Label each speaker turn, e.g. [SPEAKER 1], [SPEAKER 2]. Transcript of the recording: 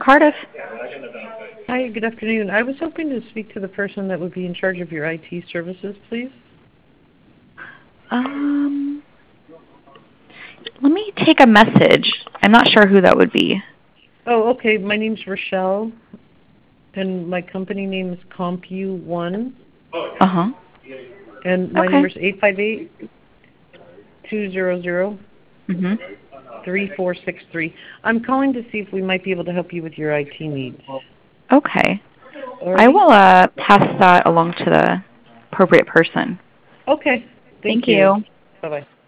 [SPEAKER 1] Cardiff.
[SPEAKER 2] Hi, good afternoon. I was hoping to speak to the person that would be in charge of your IT services, please.
[SPEAKER 1] Let me take a message. I'm not sure who that would be.
[SPEAKER 2] Oh, okay. My name's Rochelle, and my company name is CompuOne.
[SPEAKER 1] Uh-huh.
[SPEAKER 2] And my
[SPEAKER 1] Okay.
[SPEAKER 2] number is 858-200-3463. I'm calling to see if we might be able to help you with your IT needs.
[SPEAKER 1] Okay. I
[SPEAKER 2] Alrighty?
[SPEAKER 1] will pass that along to the appropriate person.
[SPEAKER 2] Okay. Thank
[SPEAKER 1] Thank
[SPEAKER 2] you.
[SPEAKER 1] you.
[SPEAKER 2] Bye-bye.